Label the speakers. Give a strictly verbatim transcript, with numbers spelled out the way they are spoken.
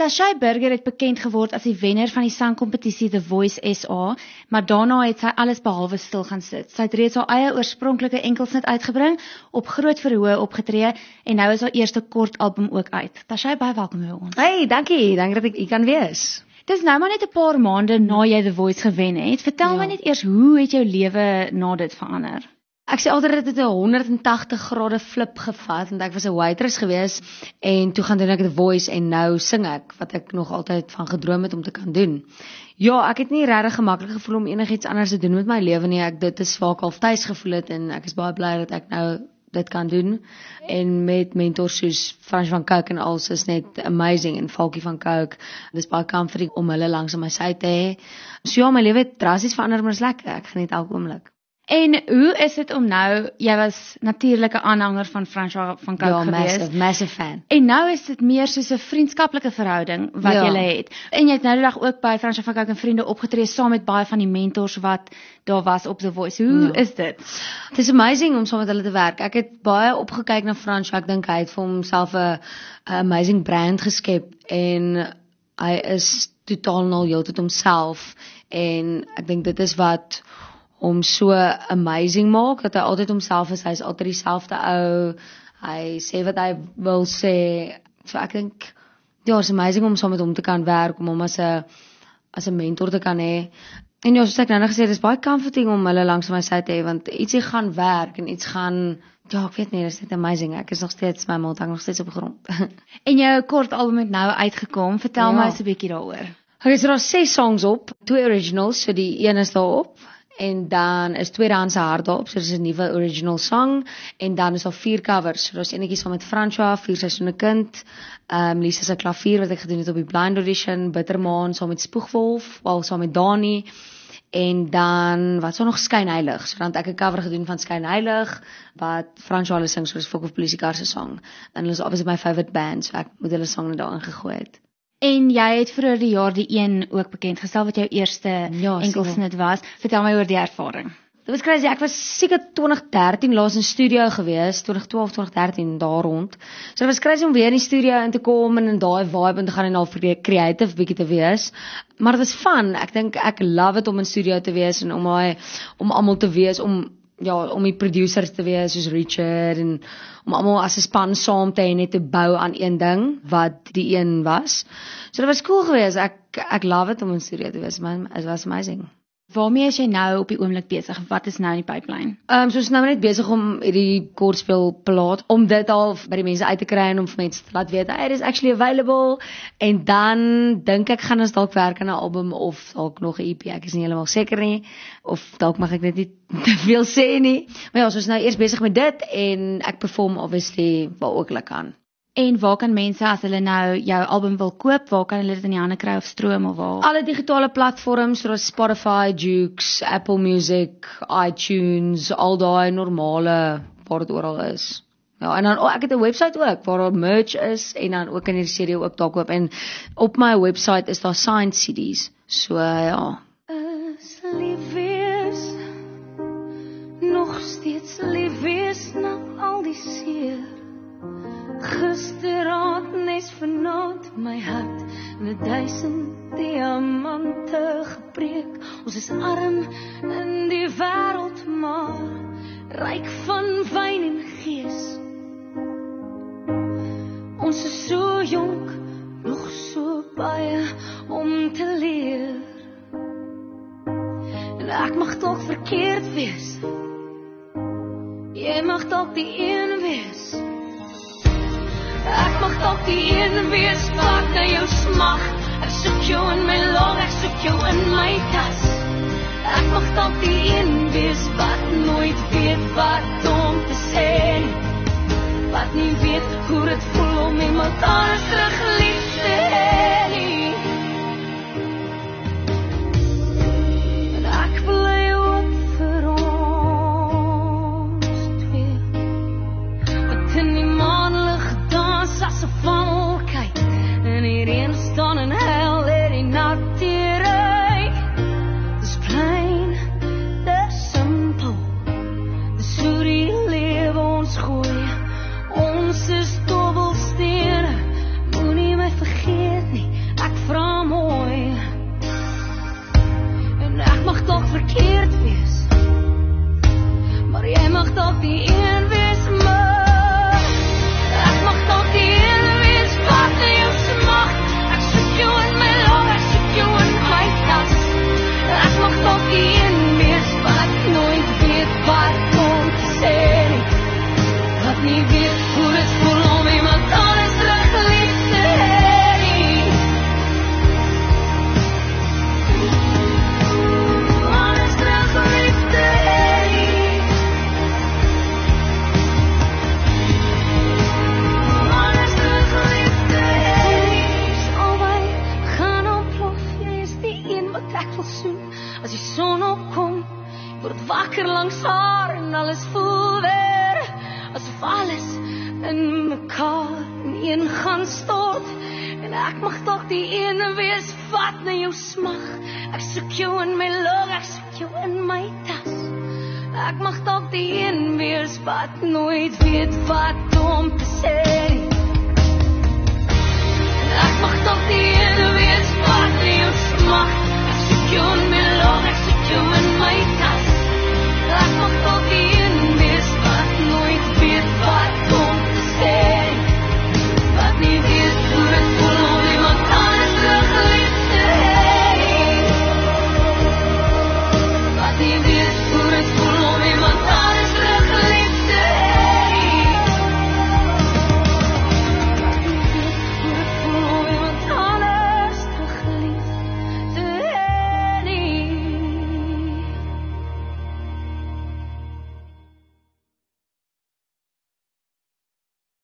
Speaker 1: Tashay Burger het bekend geword as die wenner van die sangkompetisie The Voice S A, maar daarna het sy alles behalwe stil gaan sit. Sy het reeds haar eie oorspronklike enkelsnit uitgebring, op groot verhoë opgetree, en nou is haar eerste kort album ook uit. Tashay, baie welkom by ons.
Speaker 2: Hey, dankie, dankie dat ek hier kan wees.
Speaker 1: Dis nou maar net 'n paar maande na jy The Voice gewen het. Vertel
Speaker 2: Ja.
Speaker 1: my net eers, hoe het jou lewe na dit verander?
Speaker 2: Ek sê altyd dit het 'n honderdtagtig grade flip gevat, want ek was 'n waitress gewees, en toe gaan doen ek The Voice, en nou sing ek, wat ek nog altyd van gedroom het om te kan doen. Ja, ek het nie regtig gemaklik gevoel om enigiets anders te doen met my lewe nie. Ek dit is waar ek al tuis gevoel het, en ek is baie bly dat ek nou dit kan doen, en met mentors soos Frans van Cooke en alles is net amazing, en Falkie van Cooke, dis baie comforting om hulle langs aan my sy te hê. So ja, my lewe het drasties verander, maar is lekker, ek geniet elke oomblik.
Speaker 1: En hoe is dit om nou, jy was natuurlik 'n aanhanger van François van Cooke
Speaker 2: Ja,
Speaker 1: gewees,
Speaker 2: massive, massive fan.
Speaker 1: en nou is dit meer soos 'n vriendskaplike verhouding wat
Speaker 2: Ja.
Speaker 1: julle het. En jy het nou die dag ook by François van Cooke en vriende opgetree saam met baie van die mentors wat daar was op The Voice. Hoe
Speaker 2: Ja.
Speaker 1: is dit?
Speaker 2: Het is amazing om saam met hulle te werk. Ek het baie opgekyk na Frans, ek dink hy het vir homself 'n amazing brand geskep, en hy is totaal nou heeltyd homself, en ek dink dit is wat om so amazing maak, dat hy altyd homself is, hy is altyd dieselfde ou, hy sê wat hy wil sê, so ek dink, ja, het is amazing om saam met hom te kan werk, om hom as 'n as 'n mentor te kan hê, en ja, soos ek nou net gesê, het is baie comforting om hulle langs my sy te hê, want ietsie gaan werk, en iets gaan, ja, ek weet nie, dit is net amazing, ek is nog steeds, my mond hang nog steeds op die grond.
Speaker 1: En jou kort album het nou uitgekom, vertel
Speaker 2: Ja.
Speaker 1: my eens 'n bietjie daaroor.
Speaker 2: Okay, so daar is ses songs op, twee originals, so die een is daarop, en dan is Tweedehandse Hart daarop, so dit is 'n nuwe original song, en dan is daar vier covers, so daar is enetjie saam met François, Vier Seisoene Kind, um, Lisa se klavier wat ek gedoen het op die Blind Audition, Bittermaan saam met Spoegwolf, wel saam met Dani, en dan, wat sou nog Skynheilig, so dan het ek 'n cover gedoen van Skynheilig, wat François hulle sing, so dis Fok of Polisiekar se song, en hulle is obviously my favorite band, so ek moet hulle song net daarin gegooi het.
Speaker 1: En jy het vroeër die jaar die een ook bekend gestel wat jou eerste
Speaker 2: Ja,
Speaker 1: enkelsnit was. Vertel my oor die ervaring.
Speaker 2: Dit was crazy, ek was seker twintig dertien laas in studio gewees, twintig twaalf, twintig dertien, daar rond. So dit was crazy om weer in die studio in te kom, en in daai vibe in te gaan, en al vir creative bietjie te wees. Maar dit was fun, ek dink ek love it om in studio te wees, en om hy, om almal te wees, om ja, om die producers te wees, soos Richard, en om almal as 'n span saam te hê, net te bou aan een ding, wat die een was. So dit was cool geweest, ek, ek love it om in studio te wees, man, it was amazing.
Speaker 1: Waarmee is jy nou op die oomblik besig? Wat is nou in die pipeline?
Speaker 2: Ehm um, so ons is nou net besig om hierdie kortspel plaat, om dit al by die mense uit te kry, en om vir mense te laat weet, hey, it is actually available, en dan dink ek gaan ons dalk werk aan 'n album, of dalk nog 'n E P, ek is nie heeltemal seker nie, of dalk mag ek dit nie te veel sê nie, maar ja, so ons is nou eers besig met dit, en ek perform obviously waar ook hulle kan.
Speaker 1: En waar kan mense, as hulle nou jou album wil koop, waar kan hulle dit in die hande kry, of stroom, of waar?
Speaker 2: Alle digitale platforms, soos Spotify, Joox, Apple Music, iTunes, al daai normale, waar dit oral is. Ja, en dan, oh, ek het 'n website ook, waar daar merch is, en dan ook in die C D ook daar koop, en op my website is daar signed C D's, so ja.
Speaker 3: Is lief wees, nog steeds lief wees, na al die seer. Gisteraand nes vanaand my hart in 'n duisend diamante gebreek. Ons is arm in die wêreld, maar ryk van wyn en gees. Ons is so jonk, nog so baie om te leer. En ek mag dalk verkeerd wees, jy mag dalk die een wees. Ek mag dalk die een wees wat na jou smag. Ek soek jou in my long, ek soek jou in my tas. Ek mag dalk die een wees wat nooit weet wat om te sê, wat nie weet hoe dit voel om iemand anders terug lief te hê nie. En ek bly op vir ons twee, wat in die maanlig dans as 'n valkheid, en die reën staan en huil in die nat die ry. Dis plain, dis simpel, dis hoe die lewe ons gooi. Ons is dobbelstene wakker langs haar en alles voel weer asof alles in mekaar in een gaan stort. En ek mag toch die ene wees wat na jou smag. Ek soek jou in my lug, ek soek jou in my tas. Ek mag toch die een wees wat nooit weet wat om te sê.